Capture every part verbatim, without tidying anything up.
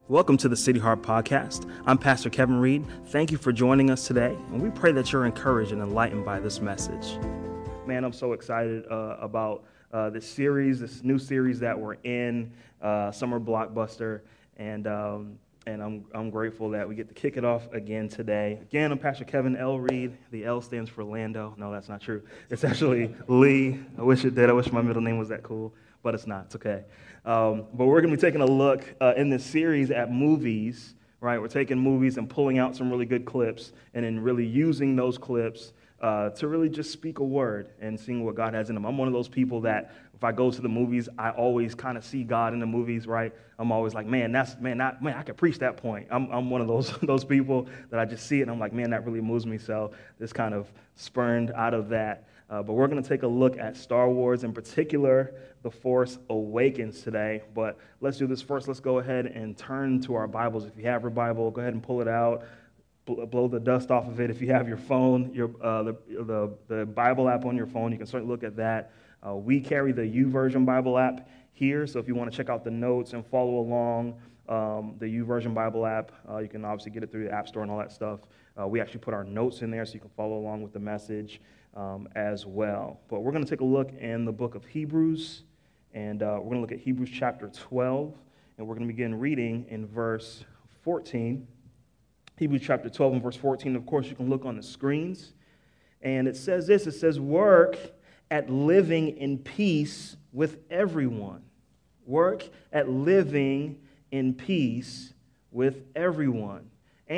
Welcome to the City Heart Podcast. I'm Pastor Kevin Reed. Thank you for joining us today, and we pray that you're encouraged and enlightened by this message. Man, I'm so excited uh, about uh, this series, this new series that we're in, uh, Summer Blockbuster, and um, and I'm I'm grateful that we get to kick it off again today. Again, I'm Pastor Kevin L. Reed. The L stands for Lando. No, that's not true. It's actually Lee. I wish it did. I wish my middle name was that cool, but it's not. It's okay. Um, but we're going to be taking a look uh, in this series at movies, right? We're taking movies and pulling out some really good clips and then really using those clips uh, to really just speak a word and seeing what God has in them. I'm one of those people that if I go to the movies, I always kind of see God in the movies, right? I'm always like, man, that's man, that, man, I could preach that point. I'm I'm one of those those people that I just see it and I'm like, man, that really moves me. So this kind of spurned out of that. Uh, but we're going to take a look at Star Wars, in particular, The Force Awakens today. But let's do this first. Let's go ahead and turn to our Bibles. If you have your Bible, go ahead and pull it out. Blow the dust off of it. If you have your phone, your uh, the, the the Bible app on your phone, you can certainly look at that. Uh, we carry the YouVersion Bible app here, so if you want to check out the notes and follow along, um, the YouVersion Bible app, uh, you can obviously get it through the App Store and all that stuff. Uh, we actually put our notes in there so you can follow along with the message um, as well. But we're going to take a look in the book of Hebrews, and uh, we're going to look at Hebrews chapter twelve, and we're going to begin reading in verse fourteen. Hebrews chapter twelve and verse fourteen, of course, you can look on the screens. And it says this, it says, work at living in peace with everyone. Work at living in peace with everyone.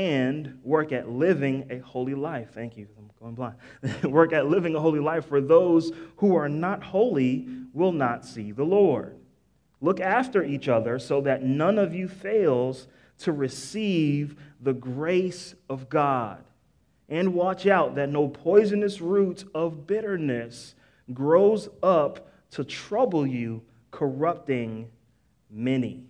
And work at living a holy life. Thank you, I'm going blind. Work at living a holy life, for those who are not holy will not see the Lord. Look after each other so that none of you fails to receive the grace of God. And watch out that no poisonous root of bitterness grows up to trouble you, corrupting many.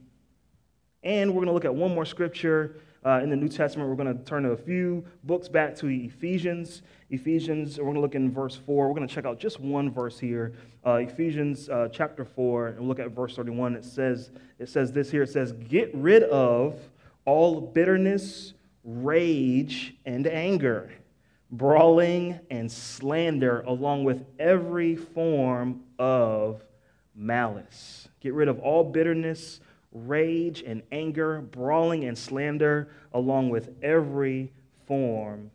And we're going to look at one more scripture uh, in the New Testament. We're going to turn to a few books back to Ephesians. Ephesians, we're going to look in verse four. We're going to check out just one verse here. Uh, Ephesians uh, chapter four, and we'll look at verse thirty-one. It says, it says this here. It says, get rid of all bitterness, rage, and anger, brawling and slander, along with every form of malice. Get rid of all bitterness, rage, and anger, brawling and slander, along with every form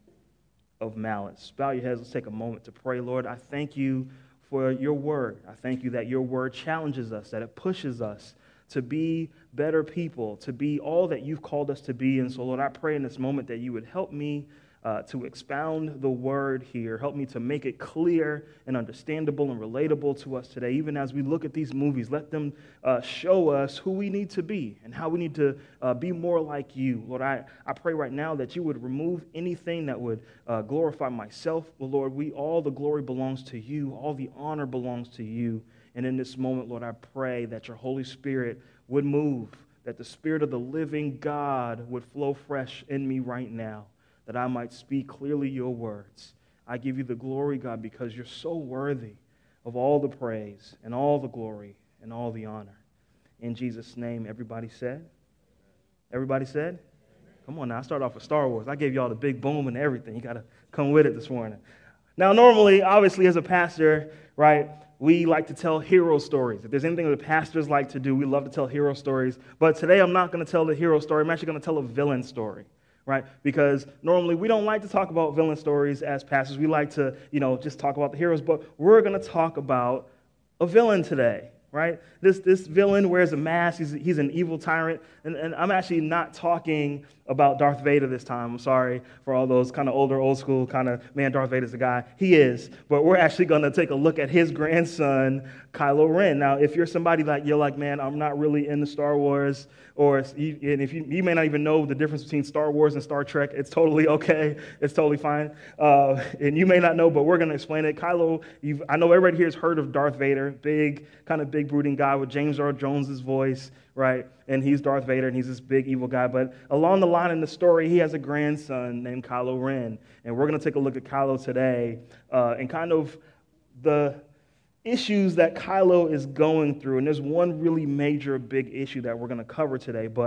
of malice. Bow your heads. Let's take a moment to pray. Lord, I thank you for your word. I thank you that your word challenges us, that it pushes us to be better people, to be all that you've called us to be. And so, Lord, I pray in this moment that you would help me uh, to expound the word here. Help me to make it clear and understandable and relatable to us today. Even as we look at these movies, let them uh, show us who we need to be and how we need to uh, be more like you. Lord, I, I pray right now that you would remove anything that would uh, glorify myself. Well, Lord, we all the glory belongs to you. All the honor belongs to you. And in this moment, Lord, I pray that your Holy Spirit would move, that the Spirit of the living God would flow fresh in me right now, that I might speak clearly your words. I give you the glory, God, because you're so worthy of all the praise and all the glory and all the honor. In Jesus' name, everybody said? Everybody said? Come on now, I started off with Star Wars. I gave y'all the big boom and everything. You got to come with it this morning. Now, normally, obviously, as a pastor, right, we like to tell hero stories. If there's anything that pastors like to do, we love to tell hero stories. But today I'm not going to tell the hero story. I'm actually going to tell a villain story, right? Because normally we don't like to talk about villain stories as pastors. We like to, you know, just talk about the heroes. But we're going to talk about a villain today, right? This this villain wears a mask. He's, he's an evil tyrant. And, and I'm actually not talking about Darth Vader this time. I'm sorry for all those kind of older, old school kind of, man, Darth Vader's the guy. He is. But we're actually going to take a look at his grandson, Kylo Ren. Now, if you're somebody like, you're like, man, I'm not really into Star Wars, or and if you, you may not even know the difference between Star Wars and Star Trek, it's totally okay. It's totally fine. Uh, and you may not know, but we're going to explain it. Kylo, you've, I know everybody here has heard of Darth Vader, big, kind of big brooding guy with James Earl Jones's voice, right? And he's Darth Vader, and he's this big evil guy. But along the line in the story, he has a grandson named Kylo Ren. And we're going to take a look at Kylo today uh, and kind of the issues that Kylo is going through. And there's one really major big issue that we're going to cover today. But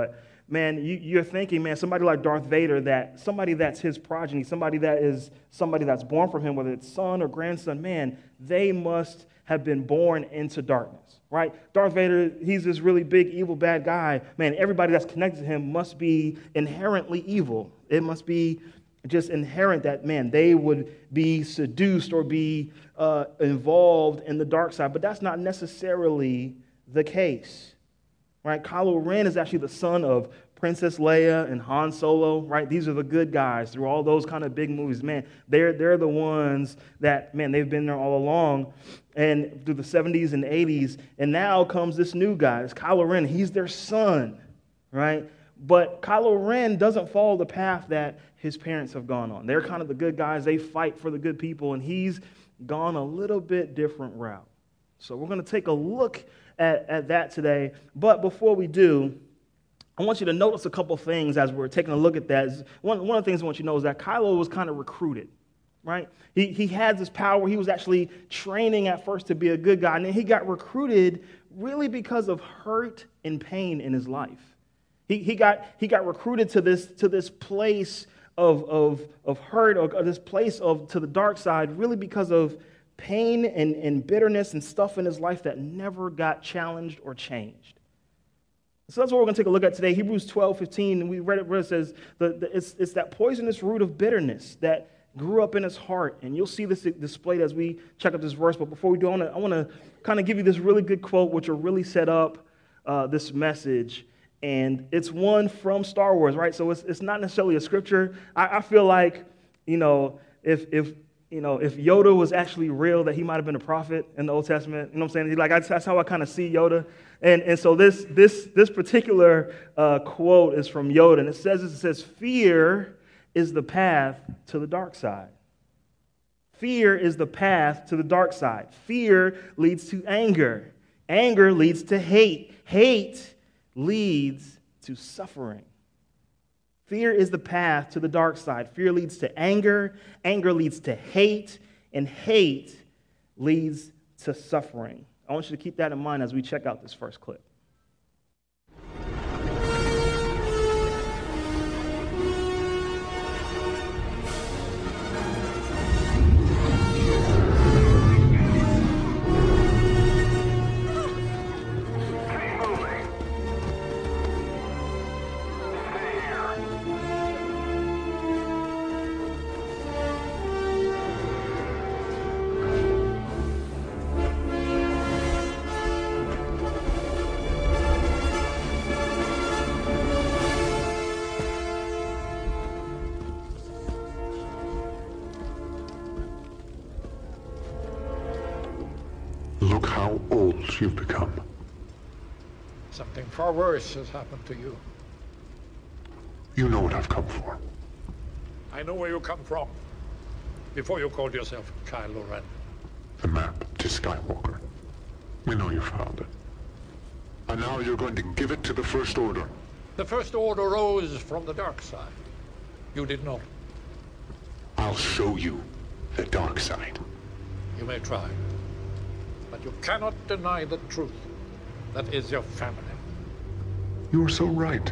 man, you, you're thinking, man, somebody like Darth Vader, that somebody that's his progeny, somebody that is somebody that's born from him, whether it's son or grandson, man, they must have been born into darkness, right? Darth Vader, he's this really big, evil, bad guy. Man, everybody that's connected to him must be inherently evil. It must be just inherent that, man, they would be seduced or be uh, involved in the dark side. But that's not necessarily the case, right? Kylo Ren is actually the son of Princess Leia and Han Solo, right? These are the good guys through all those kind of big movies. Man, they're, they're the ones that, man, they've been there all along and through the seventies and eighties. And now comes this new guy, it's Kylo Ren. He's their son, right? But Kylo Ren doesn't follow the path that his parents have gone on. They're kind of the good guys. They fight for the good people, and he's gone a little bit different route. So we're going to take a look at, at that today. But before we do, I want you to notice a couple things as we're taking a look at that. One, one of the things I want you to know is that Kylo was kind of recruited, right? He, he had this power. He was actually training at first to be a good guy, and then he got recruited really because of hurt and pain in his life. He, he, got, he got recruited to this, to this place of, of, of hurt, or this place of to the dark side, really because of pain and, and bitterness and stuff in his life that never got challenged or changed. So that's what we're going to take a look at today. Hebrews twelve fifteen, and we read it where it says the, the, it's, it's that poisonous root of bitterness that grew up in his heart. And you'll see this displayed as we check out this verse. But before we do, I want to, I want to kind of give you this really good quote, which will really set up uh, this message. And it's one from Star Wars, right? So it's it's not necessarily a scripture. I, I feel like, you know, if if you know if Yoda was actually real, that he might have been a prophet in the Old Testament. You know what I'm saying? Like I, that's how I kind of see Yoda. And and so this this this particular uh, quote is from Yoda, and it says this, it says, "Fear is the path to the dark side." Fear is the path to the dark side. Fear leads to anger. Anger leads to hate. Hate leads to suffering. Fear is the path to the dark side. Fear leads to anger. Anger leads to hate. And hate leads to suffering. I want you to keep that in mind as we check out this first clip. Look how old you've become. Something far worse has happened to you. You know what I've come for. I know where you come from. Before you called yourself Kylo Ren. The map to Skywalker. We know you found it. And now you're going to give it to the First Order. The First Order rose from the dark side. You did not. I'll show you the dark side. You may try. But you cannot deny the truth. That is your family. You are so right.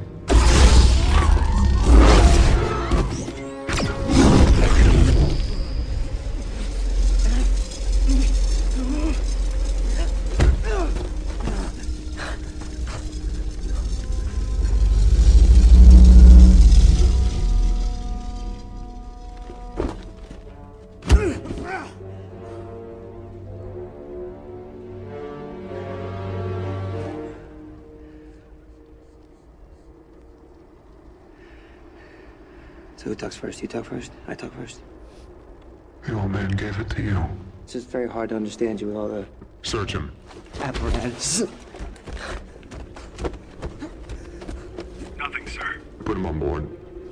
So who talks first? You talk first? I talk first? The old man gave it to you. It's just very hard to understand you with all the Search him. apparatus. Nothing, sir. Put him on board.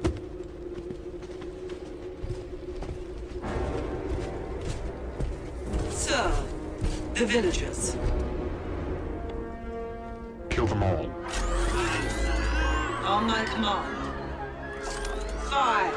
Sir, the villagers. Kill them all. On my command. Fire.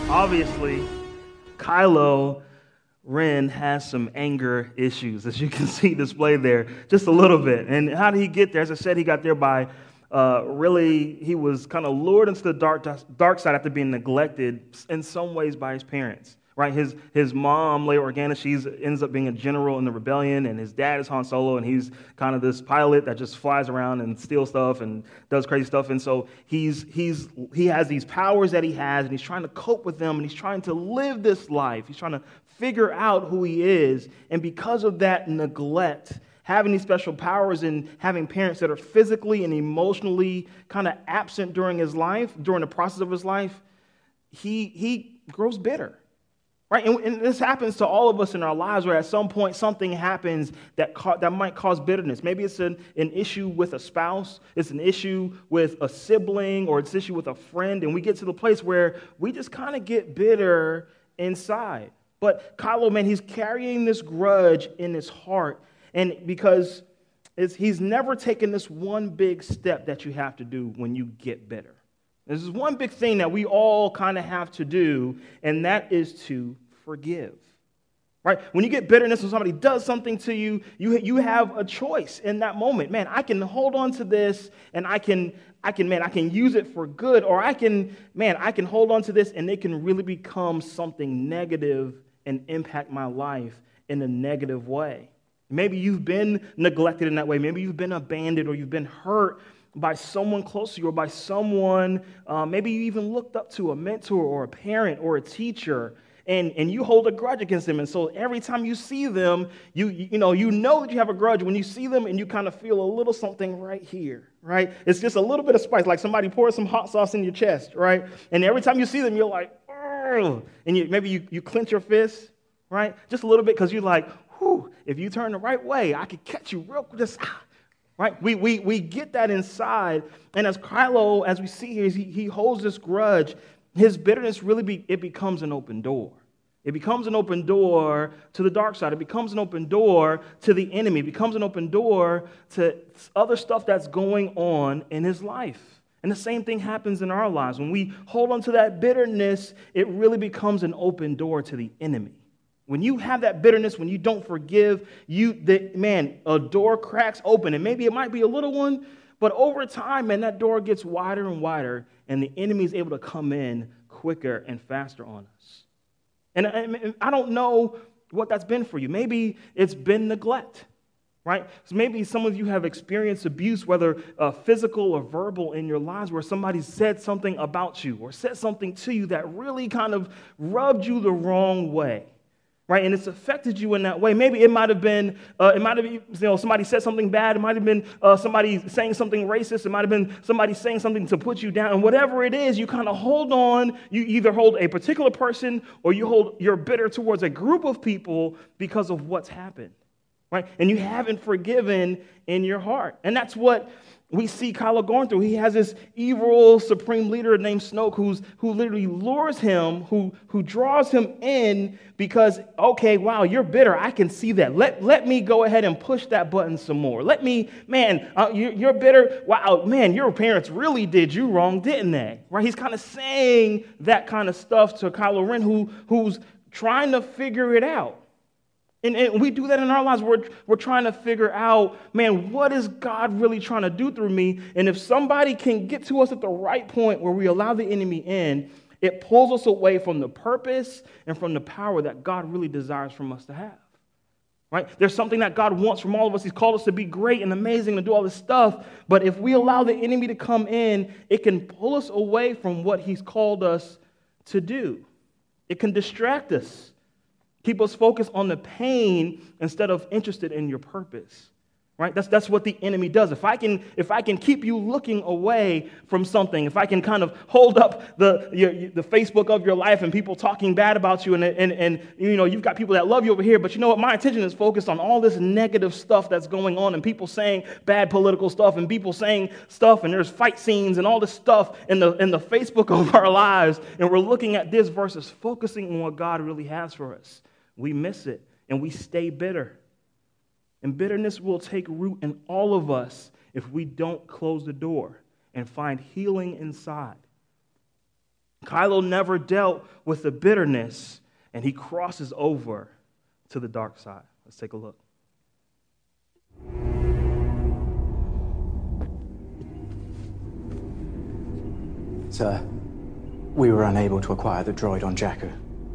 Obviously, Kylo Ren has some anger issues, as you can see displayed there, just a little bit. And how did he get there? As I said, he got there by uh, really, he was kind of lured into the dark, dark side after being neglected in some ways by his parents. Right, his his mom, Leia Organa, she ends up being a general in the rebellion, and his dad is Han Solo, and he's kind of this pilot that just flies around and steals stuff and does crazy stuff. And so he's he's he has these powers that he has, and he's trying to cope with them, and he's trying to live this life. He's trying to figure out who he is, and because of that neglect, having these special powers and having parents that are physically and emotionally kind of absent during his life, during the process of his life, he he grows bitter. Right, and, and this happens to all of us in our lives where at some point something happens that ca- that might cause bitterness. Maybe it's an, an issue with a spouse, it's an issue with a sibling, or it's an issue with a friend, and we get to the place where we just kind of get bitter inside. But Kylo, man, he's carrying this grudge in his heart, and because it's, he's never taken this one big step that you have to do when you get bitter. This is one big thing that we all kind of have to do, and that is to forgive. Right? When you get bitterness when somebody does something to you, you, you have a choice in that moment. Man, I can hold on to this, and I can, I can, man, I can use it for good, or I can, man, I can hold on to this, and it can really become something negative and impact my life in a negative way. Maybe you've been neglected in that way. Maybe you've been abandoned, or you've been hurt by someone close to you, or by someone, uh, maybe you even looked up to, a mentor or a parent or a teacher, and, and you hold a grudge against them. And so every time you see them, you, you know, you know that you have a grudge when you see them, and you kind of feel a little something right here, right? It's just a little bit of spice, like somebody pours some hot sauce in your chest, right? And every time you see them, you're like, ugh, and you, maybe you, you clench your fist, right? Just a little bit, because you're like, whew, if you turn the right way, I could catch you real quick. Just, ah. Right? We, we, we get that inside, and as Kylo, as we see here, he, he holds this grudge. His bitterness really, be, it becomes an open door. It becomes an open door to the dark side. It becomes an open door to the enemy. It becomes an open door to other stuff that's going on in his life. And the same thing happens in our lives. When we hold on to that bitterness, it really becomes an open door to the enemy. When you have that bitterness, when you don't forgive, you, the, man, a door cracks open. And maybe it might be a little one, but over time, man, that door gets wider and wider, and the enemy is able to come in quicker and faster on us. And I, I don't know what that's been for you. Maybe it's been neglect, right? So maybe some of you have experienced abuse, whether uh, physical or verbal, in your lives, where somebody said something about you or said something to you that really kind of rubbed you the wrong way. Right, and it's affected you in that way. Maybe it might have been, uh, it might have been, you know, somebody said something bad. It might have been uh, somebody saying something racist. It might have been somebody saying something to put you down. And whatever it is, you kind of hold on. You either hold a particular person, or you hold, you're bitter towards a group of people because of what's happened. Right, and you haven't forgiven in your heart, and that's what we see Kylo going through. He has this evil supreme leader named Snoke who's, who literally lures him, who, who draws him in because, okay, wow, you're bitter. I can see that. Let, let me go ahead and push that button some more. Let me, man, uh, you, you're bitter. Wow, man, your parents really did you wrong, didn't they? Right? He's kind of saying that kind of stuff to Kylo Ren, who, who's trying to figure it out. And, and we do that in our lives. We're, we're trying to figure out, man, what is God really trying to do through me? And if somebody can get to us at the right point where we allow the enemy in, it pulls us away from the purpose and from the power that God really desires from us to have. Right? There's something that God wants from all of us. He's called us to be great and amazing, to do all this stuff. But if we allow the enemy to come in, it can pull us away from what he's called us to do. It can distract us. Keep us focused on the pain instead of interested in your purpose, right? That's that's what the enemy does. If I can if I can keep you looking away from something, if I can kind of hold up the your, the Facebook of your life and people talking bad about you, and and and you know you've got people that love you over here, but you know what? My attention is focused on all this negative stuff that's going on, and people saying bad political stuff, and people saying stuff, and there's fight scenes and all this stuff in the in the Facebook of our lives, and we're looking at this versus focusing on what God really has for us. We miss it, and we stay bitter. And bitterness will take root in all of us if we don't close the door and find healing inside. Kylo never dealt with the bitterness, and he crosses over to the dark side. Let's take a look. Sir, we were unable to acquire the droid on Jakku.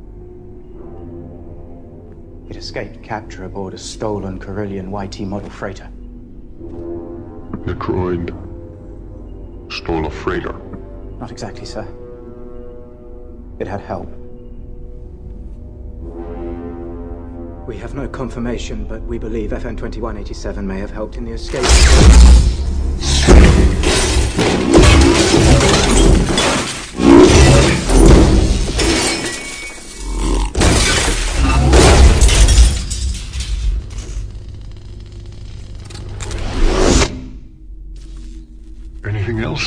It escaped capture aboard a stolen Corellian Y T model freighter. The droid stole a freighter. Not exactly, sir. It had help. We have no confirmation, but we believe F N twenty-one eighty-seven may have helped in the escape. Anything else?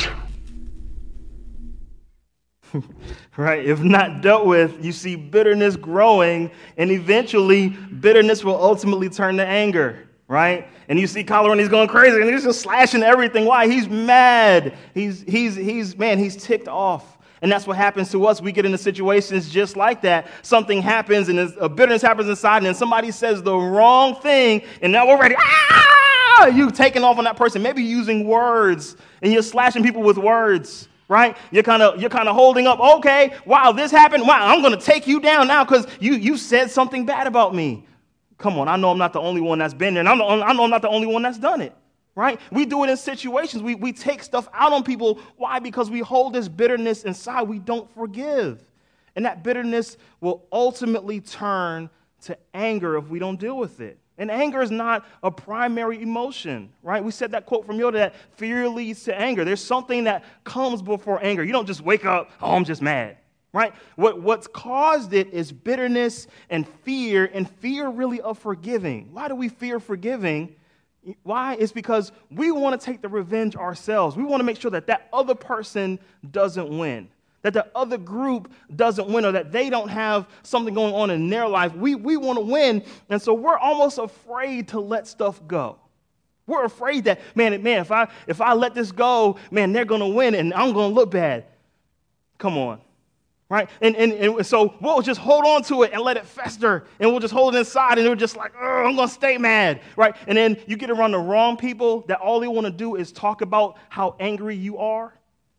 Right? If not dealt with, you see bitterness growing, and eventually bitterness will ultimately turn to anger, right? And you see Kylo Ren, he's going crazy, and he's just slashing everything. Why? He's mad. He's, he's, he's, man, he's ticked off. And that's what happens to us. We get into situations just like that. Something happens, and a bitterness happens inside, and then somebody says the wrong thing, and now we're ready. Ah! You taking off on that person, maybe using words, and you're slashing people with words. Right? You're kind of you're kind of holding up, okay, wow, this happened. Wow, I'm going to take you down now because you, you said something bad about me. Come on, I know I'm not the only one that's been there, and I'm the only, I know I'm not the only one that's done it. Right? We do it in situations. We, we take stuff out on people. Why? Because we hold this bitterness inside. We don't forgive. And that bitterness will ultimately turn to anger if we don't deal with it. And anger is not a primary emotion, right? We said that quote from Yoda that fear leads to anger. There's something that comes before anger. You don't just wake up, oh, I'm just mad, right? What, what's caused it is bitterness and fear, and fear really of forgiving. Why do we fear forgiving? Why? It's because we want to take the revenge ourselves. We want to make sure that that other person doesn't win, that the other group doesn't win, or that they don't have something going on in their life. We, we want to win, and so we're almost afraid to let stuff go. We're afraid that, man, man, if I if I let this go, man, they're going to win, and I'm going to look bad. Come on, right? And, and, and so we'll just hold on to it and let it fester, and we'll just hold it inside, and we're just like, oh, I'm going to stay mad, right? And then you get around the wrong people that all they want to do is talk about how angry you are.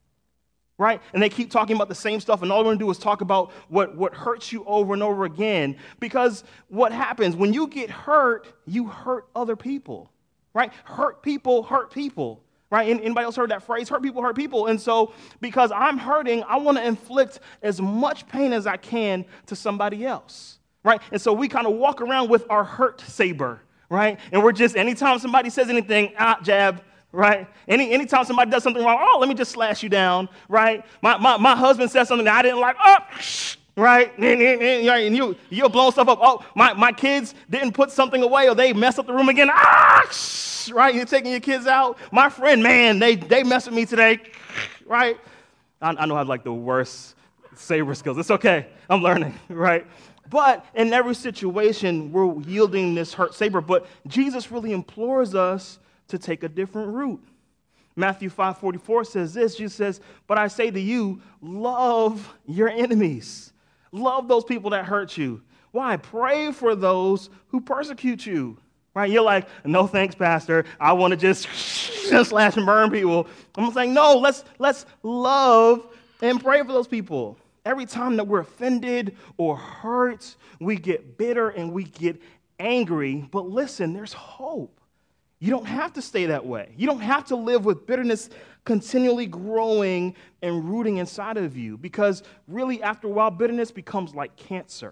Right? And they keep talking about the same stuff, and all they're going to do is talk about what, what hurts you over and over again. Because what happens, when you get hurt, you hurt other people. Right? Hurt people hurt people. Right? Anybody else heard that phrase? Hurt people hurt people. And so because I'm hurting, I want to inflict as much pain as I can to somebody else. Right? And so we kind of walk around with our hurt saber. Right? And we're just, anytime somebody says anything, ah, jab. Right? Any anytime somebody does something wrong, oh, let me just slash you down, right? My my, my husband said something that I didn't like, oh, right? And you, you're blowing stuff up. Oh, my, my kids didn't put something away, or they messed up the room again. Ah, right? You're taking your kids out. My friend, man, they, they messed with me today, right? I, I know I have like the worst saber skills. It's okay. I'm learning, right? But in every situation, we're yielding this hurt saber. But Jesus really implores us to take a different route. Matthew five forty-four says this. Jesus says, but I say to you, love your enemies. Love those people that hurt you. Why? Pray for those who persecute you. Right? You're like, no thanks, Pastor. I want to just slash and burn people. I'm saying, no, let's, let's love and pray for those people. Every time that we're offended or hurt, we get bitter and we get angry. But listen, there's hope. You don't have to stay that way. You don't have to live with bitterness continually growing and rooting inside of you, because really, after a while, bitterness becomes like cancer.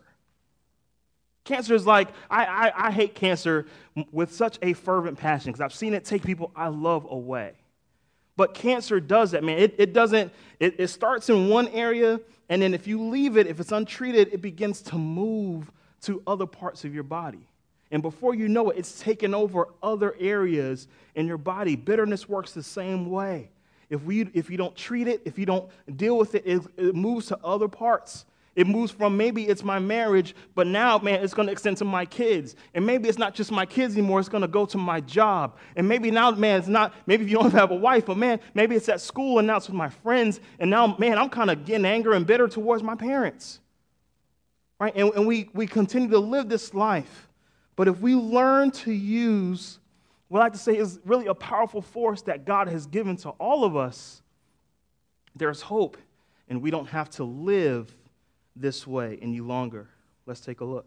Cancer is like, I, I, I hate cancer with such a fervent passion because I've seen it take people I love away. But cancer does that, man. It, it doesn't, it, it starts in one area, and then if you leave it, if it's untreated, it begins to move to other parts of your body. And before you know it, it's taken over other areas in your body. Bitterness works the same way. If we, if you don't treat it, if you don't deal with it, it, it moves to other parts. It moves from maybe it's my marriage, but now, man, it's going to extend to my kids. And maybe it's not just my kids anymore. It's going to go to my job. And maybe now, man, it's not, maybe if you don't have a wife, but man, maybe it's at school and now it's with my friends. And now, man, I'm kind of getting angry and bitter towards my parents. Right? And, and we, we continue to live this life. But if we learn to use what I like to say is really a powerful force that God has given to all of us, there's hope. And we don't have to live this way any longer. Let's take a look.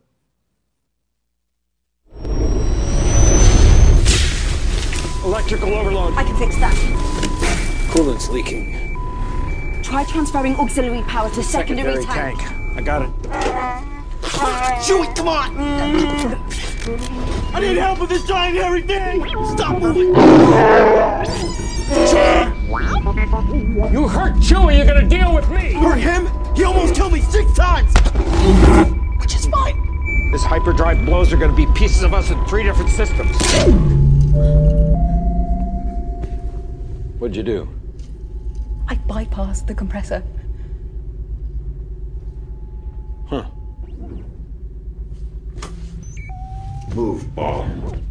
Electrical overload. I can fix that. Coolant's leaking. Try transferring auxiliary power to secondary, secondary tank. tank. I got it. Chewie, come on! I need help with this giant hairy thing! Stop moving! You hurt Chewie, you're gonna deal with me! Hurt him? He almost killed me six times! Which is fine! This hyperdrive blows are gonna be pieces of us in three different systems. What'd you do? I bypassed the compressor. Huh. Move, ball.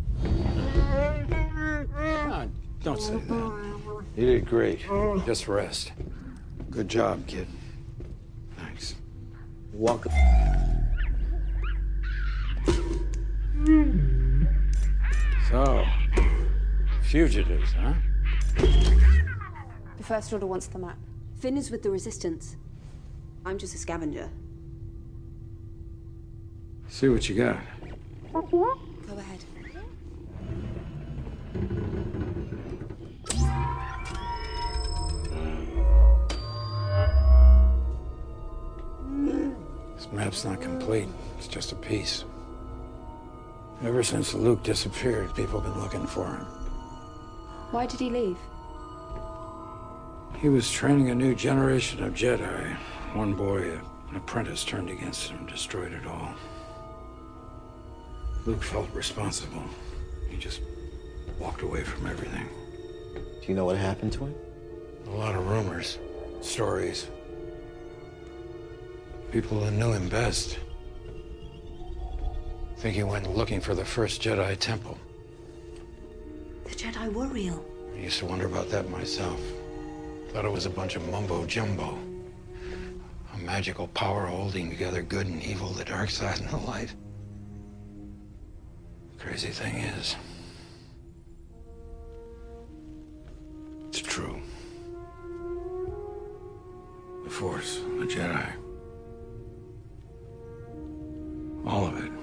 No, don't say that. You did great. Just rest. Good job, kid. Thanks. Welcome. So, fugitives, huh? The First Order wants the map. Finn is with the Resistance. I'm just a scavenger. See what you got. Go ahead. This map's not complete. It's just a piece. Ever since Luke disappeared, people have been looking for him. Why did he leave? He was training a new generation of Jedi. One boy, an apprentice, turned against him and destroyed it all. Luke felt responsible. He just walked away from everything. Do you know what happened to him? A lot of rumors, stories. People who knew him best think he went looking for the first Jedi temple. The Jedi were real. I used to wonder about that myself. Thought it was a bunch of mumbo-jumbo. A magical power holding together good and evil, the dark side and the light. The crazy thing is, it's true. The Force, the Jedi. All of it.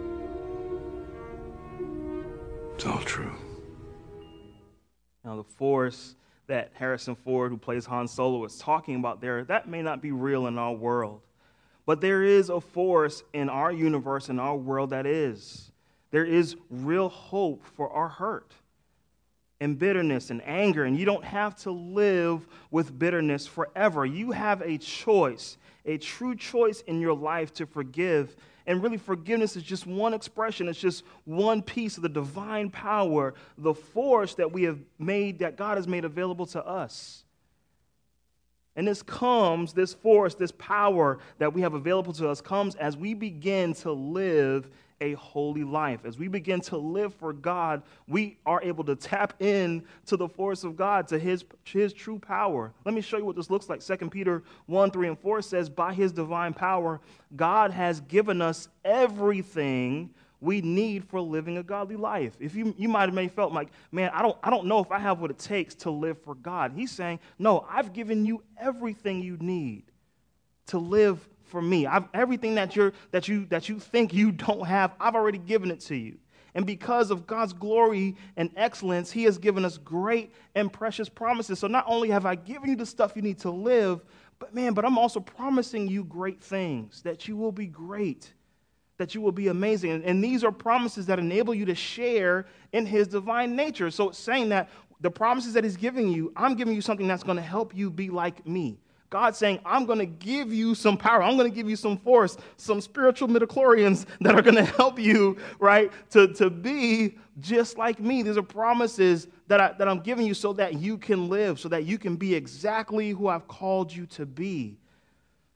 It's all true. Now, the Force that Harrison Ford, who plays Han Solo, is talking about there, that may not be real in our world. But there is a force in our universe, in our world, that is. There is real hope for our hurt and bitterness and anger, and you don't have to live with bitterness forever. You have a choice, a true choice in your life to forgive. And really, forgiveness is just one expression. It's just one piece of the divine power, the force that we have made, that God has made available to us. And this comes, this force, this power that we have available to us comes as we begin to live a holy life. As we begin to live for God, we are able to tap in to the force of God, to his, his true power. Let me show you what this looks like. Second Peter one, three, and four says, by his divine power, God has given us everything we need for living a godly life. If you you might have maybe felt like, man, I don't I don't know if I have what it takes to live for God. He's saying, no, I've given you everything you need to live for me. I've everything that you're that you that you think you don't have, I've already given it to you. And because of God's glory and excellence, he has given us great and precious promises. So not only have I given you the stuff you need to live, but man, but I'm also promising you great things, that you will be great, that you will be amazing. And these are promises that enable you to share in his divine nature. So it's saying that the promises that he's giving you, I'm giving you something that's going to help you be like me. God's saying, I'm going to give you some power. I'm going to give you some force, some spiritual midichlorians that are going to help you, right, to, to be just like me. These are promises that, I, that I'm giving you so that you can live, so that you can be exactly who I've called you to be.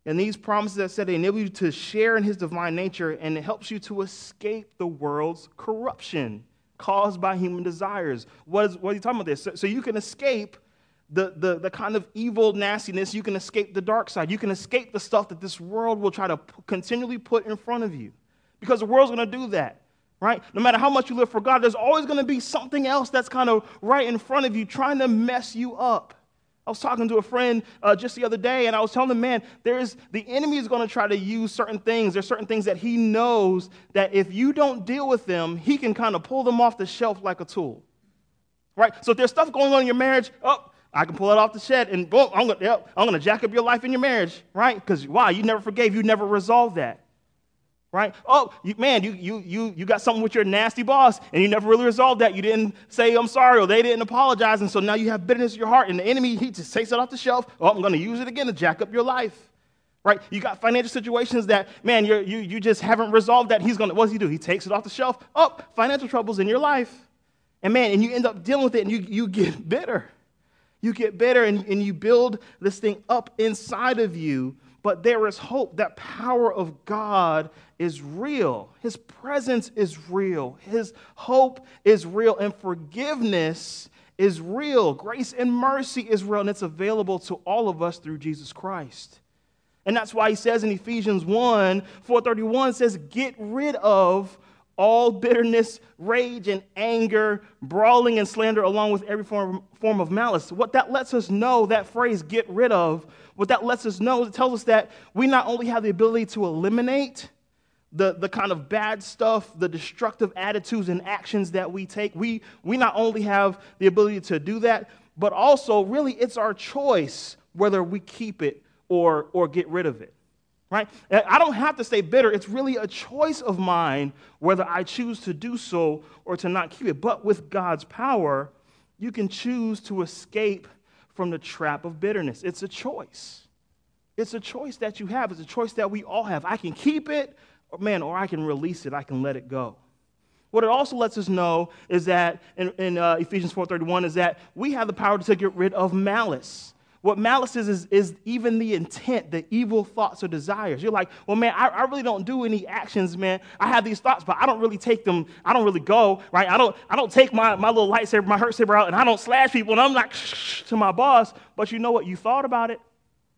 And these promises that said they enable you to share in his divine nature, and it helps you to escape the world's corruption caused by human desires. What is, what are you talking about this? So, so you can escape the, the, the kind of evil nastiness. You can escape the dark side. You can escape the stuff that this world will try to p- continually put in front of you. Because the world's going to do that, right? No matter how much you live for God, there's always going to be something else that's kind of right in front of you trying to mess you up. I was talking to a friend uh, just the other day, and I was telling him, man, there's the enemy is going to try to use certain things. There's certain things that he knows that if you don't deal with them, he can kind of pull them off the shelf like a tool, right? So if there's stuff going on in your marriage, oh, I can pull it off the shed, and boom, I'm going yep, I'm to jack up your life in your marriage, right? Because why? You never forgave. You never resolved that. Right? Oh, you, man, you you you you got something with your nasty boss, and you never really resolved that. You didn't say I'm sorry, or they didn't apologize, and so now you have bitterness in your heart, and the enemy, he just takes it off the shelf. Oh, I'm going to use it again to jack up your life. Right? You got financial situations that, man, you're, you you just haven't resolved that. He's going to, what does he do? He takes it off the shelf. Oh, financial troubles in your life. And man, and you end up dealing with it, and you, you get bitter. You get bitter, and, and you build this thing up inside of you. But there is hope. That power of God is real. His presence is real. His hope is real. And forgiveness is real. Grace and mercy is real. And it's available to all of us through Jesus Christ. And that's why he says in Ephesians one, four thirty-one says, get rid of all bitterness, rage, and anger, brawling and slander, along with every form, form of malice. What that lets us know, that phrase, get rid of, what that lets us know, it tells us that we not only have the ability to eliminate the, the kind of bad stuff, the destructive attitudes and actions that we take, we, we not only have the ability to do that, but also really it's our choice whether we keep it or, or get rid of it. Right? I don't have to stay bitter. It's really a choice of mine whether I choose to do so or to not keep it. But with God's power, you can choose to escape from the trap of bitterness. It's a choice. It's a choice that you have. It's a choice that we all have. I can keep it, or man, or I can release it. I can let it go. What it also lets us know is that in, in uh, Ephesians four thirty-one is that we have the power to get rid of malice. What malice is, is, is even the intent, the evil thoughts or desires. You're like, well, man, I, I really don't do any actions, man. I have these thoughts, but I don't really take them. I don't really go, right? I don't I don't take my, my little lightsaber, my hurt saber out, and I don't slash people, and I'm like, shh, to my boss. But you know what? You thought about it,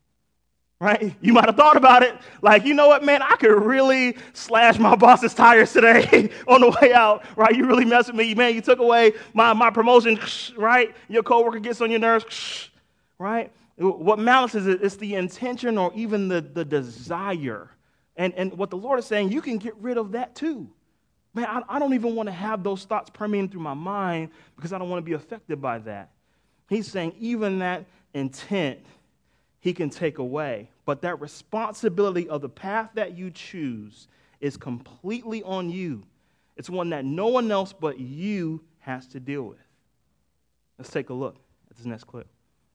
right? You might have thought about it. Like, you know what, man? I could really slash my boss's tires today on the way out, right? You really messed with me, man. You took away my, my promotion, right? Your coworker gets on your nerves, right? What malice is, it's the intention or even the, the desire. And, and what the Lord is saying, you can get rid of that too. Man, I, I don't even want to have those thoughts permeating through my mind because I don't want to be affected by that. He's saying even that intent, he can take away. But that responsibility of the path that you choose is completely on you. It's one that no one else but you has to deal with. Let's take a look at this next clip.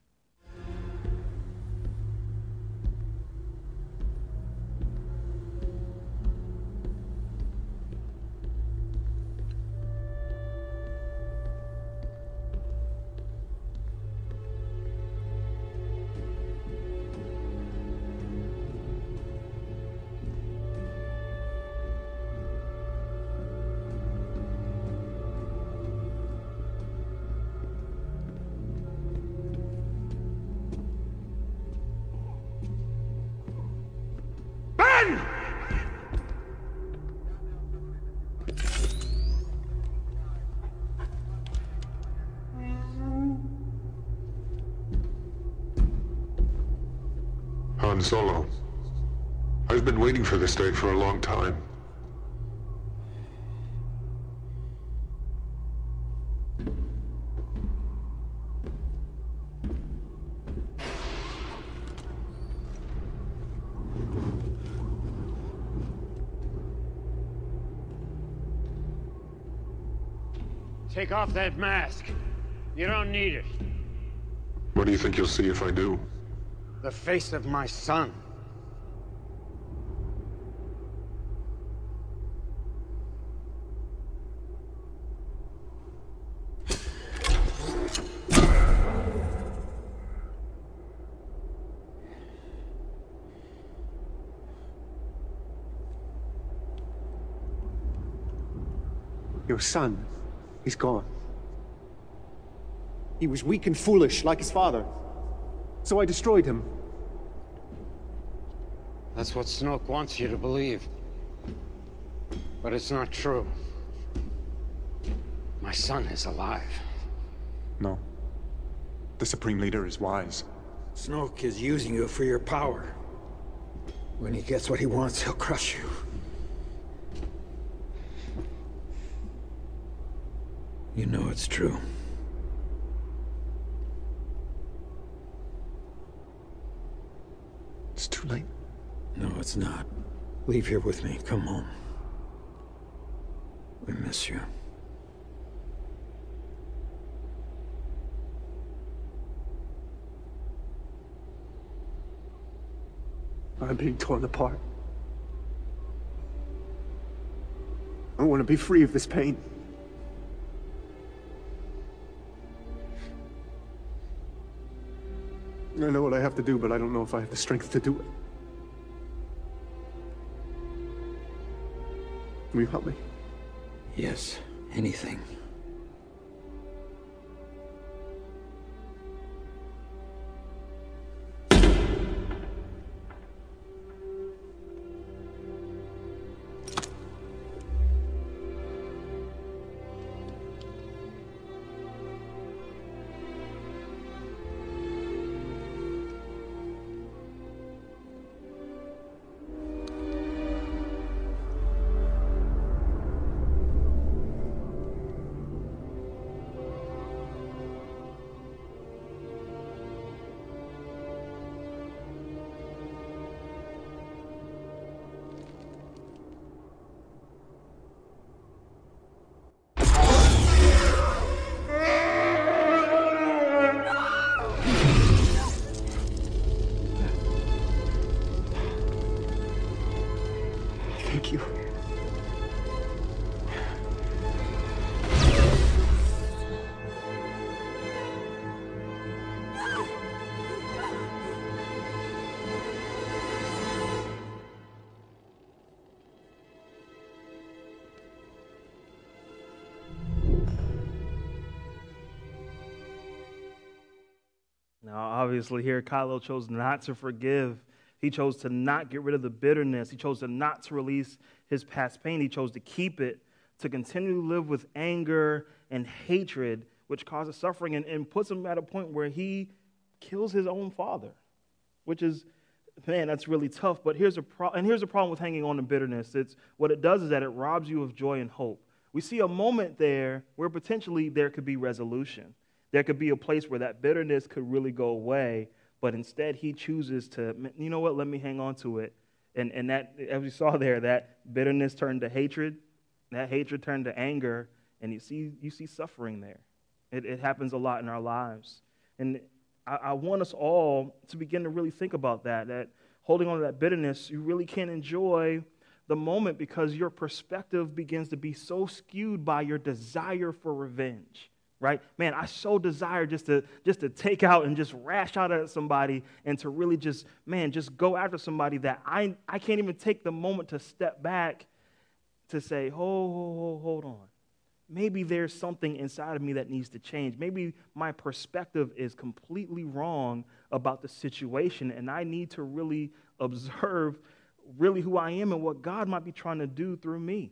Han Solo. I've been waiting for this day for a long time. Take off that mask. You don't need it. What do you think you'll see if I do? The face of my son. Your son, he's gone. He was weak and foolish, like his father. So I destroyed him. That's what Snoke wants you to believe. But it's not true. My son is alive. No. The Supreme Leader is wise. Snoke is using you for your power. When he gets what he wants, he'll crush you. You know it's true. It's too late. No, it's not. Leave here with me. Come home. We miss you. I'm being torn apart. I want to be free of this pain. I know what I have to do, but I don't know if I have the strength to do it. Will you help me? Yes, anything. Thank you. Now, obviously here, Kylo chose not to forgive. He chose to not get rid of the bitterness. He chose to not to release his past pain. He chose to keep it, to continue to live with anger and hatred, which causes suffering and, and puts him at a point where he kills his own father, which is, man, that's really tough. But here's a pro- and here's a problem with hanging on to bitterness. It's what it does is that it robs you of joy and hope. We see a moment there where potentially there could be resolution. There could be a place where that bitterness could really go away, but instead he chooses to, you know what, let me hang on to it. And and that, as we saw there, that bitterness turned to hatred, that hatred turned to anger, and you see you see suffering there. It, it happens a lot in our lives. And I, I want us all to begin to really think about that, that holding on to that bitterness, you really can't enjoy the moment because your perspective begins to be so skewed by your desire for revenge. Right? Man, I so desire just to just to take out and just rash out at somebody and to really just, man, just go after somebody that I, I can't even take the moment to step back to say, hold, hold, hold, hold on. Maybe there's something inside of me that needs to change. Maybe my perspective is completely wrong about the situation, and I need to really observe really who I am and what God might be trying to do through me.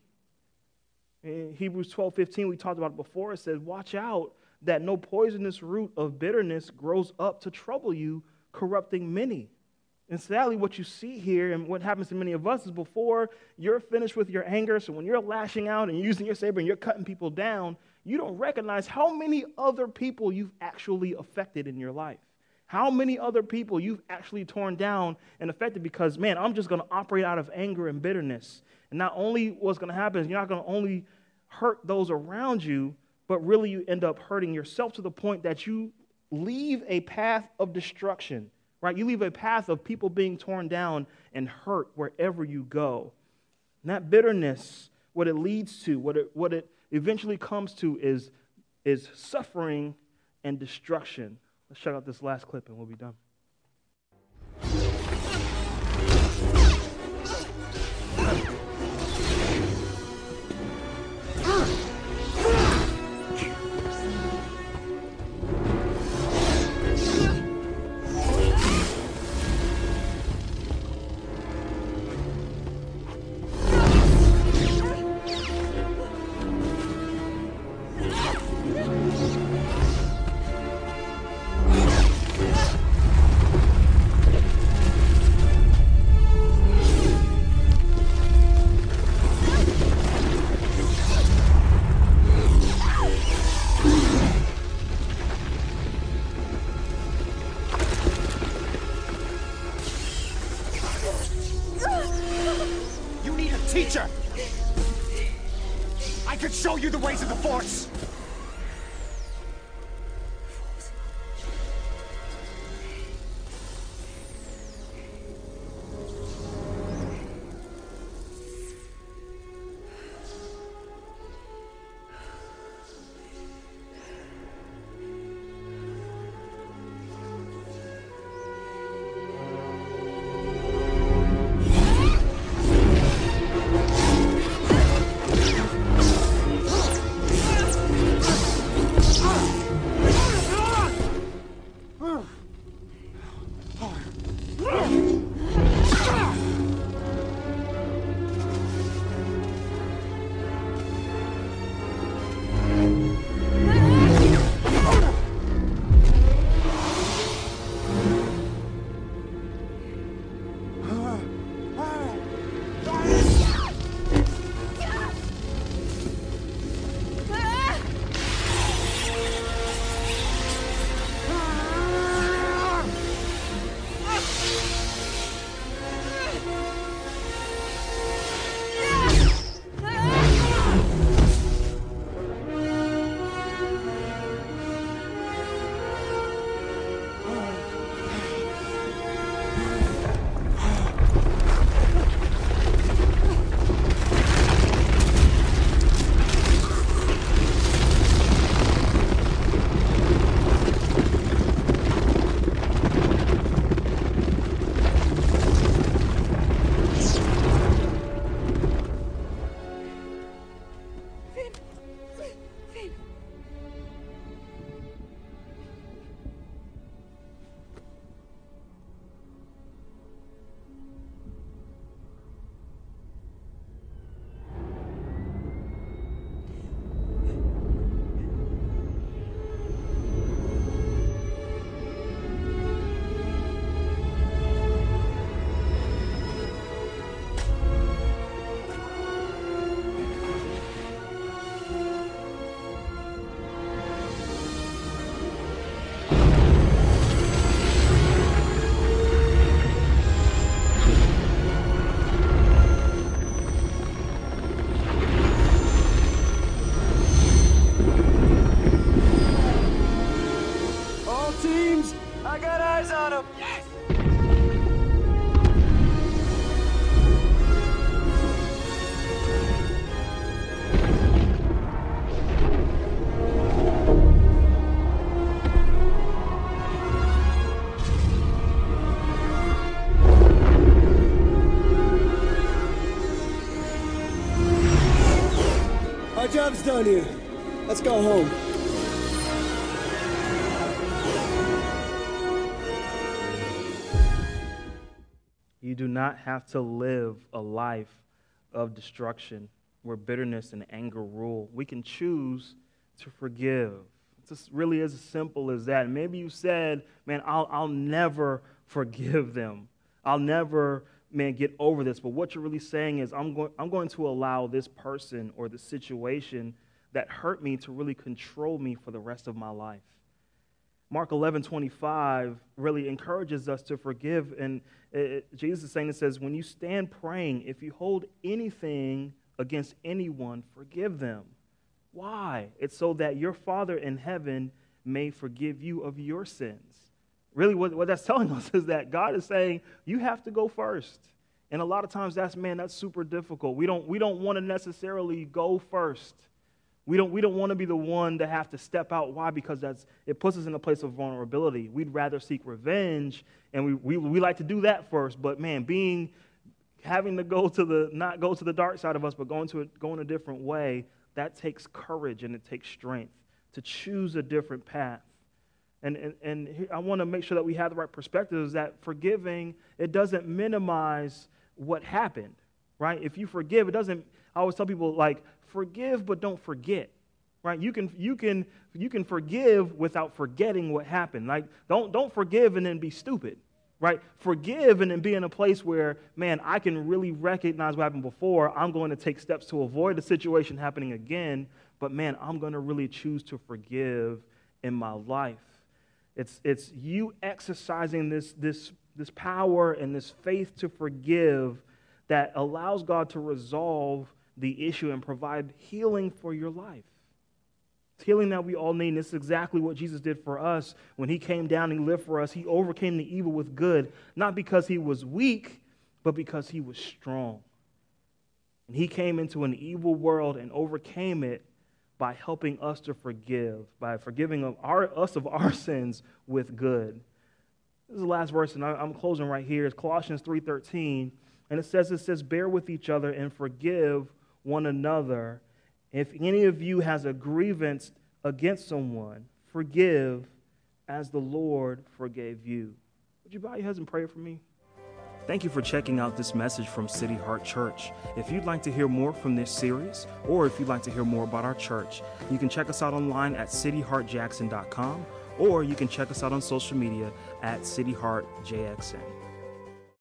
In Hebrews twelve fifteen, we talked about it before. It says, watch out that no poisonous root of bitterness grows up to trouble you, corrupting many. And sadly, what you see here and what happens to many of us is before you're finished with your anger, so when you're lashing out and using your saber and you're cutting people down, you don't recognize how many other people you've actually affected in your life. How many other people you've actually torn down and affected because, man, I'm just going to operate out of anger and bitterness. And not only what's going to happen is you're not going to only hurt those around you, but really you end up hurting yourself to the point that you leave a path of destruction, right? You leave a path of people being torn down and hurt wherever you go. And that bitterness, what it leads to, what it, what it eventually comes to is, is suffering and destruction. Let's check out this last clip and we'll be done. teacher! I could show you the ways of the Force! Our job's done here. Let's go home. You do not have to live a life of destruction where bitterness and anger rule. We can choose to forgive. It's just really as simple as that. Maybe you said, man, I'll, I'll never forgive them. I'll never, man, get over this. But what you're really saying is I'm going, I'm going to allow this person or the situation that hurt me to really control me for the rest of my life. Mark eleven twenty-five really encourages us to forgive. And it, Jesus is saying, it says, when you stand praying, if you hold anything against anyone, forgive them. Why? It's so that your Father in heaven may forgive you of your sins. Really, what, what that's telling us is that God is saying, you have to go first. And a lot of times that's, man, that's super difficult. We don't, we don't want to necessarily go first. We don't, we don't want to be the one to have to step out. Why? Because that's, it puts us in a place of vulnerability. We'd rather seek revenge, and we, we, we like to do that first. But, man, being, having to go to the, not go to the dark side of us, but going to a, going a different way, that takes courage and it takes strength to choose a different path. And, and, and I want to make sure that we have the right perspective, is that forgiving, it doesn't minimize what happened, right? If you forgive, it doesn't, I always tell people, like, forgive but don't forget, right? You can you can you can forgive without forgetting what happened. Like, don't don't forgive and then be stupid, right? Forgive and then be in a place where, man, I can really recognize what happened before. I'm going to take steps to avoid the situation happening again. But, man, I'm going to really choose to forgive in my life. It's it's you exercising this this this power and this faith to forgive that allows God to resolve the issue and provide healing for your life. It's healing that we all need. And this is exactly what Jesus did for us when he came down and lived for us. He overcame the evil with good, not because he was weak, but because he was strong. And he came into an evil world and overcame it by helping us to forgive, by forgiving of our, us of our sins with good. This is the last verse, and I'm closing right here. It's Colossians three thirteen, and it says, it says, bear with each other and forgive one another. If any of you has a grievance against someone, forgive as the Lord forgave you. Would you bow your heads and pray for me? Thank you for checking out this message from City Heart Church. If you'd like to hear more from this series, or if you'd like to hear more about our church, you can check us out online at city heart jackson dot com, or you can check us out on social media at City Heart J X N.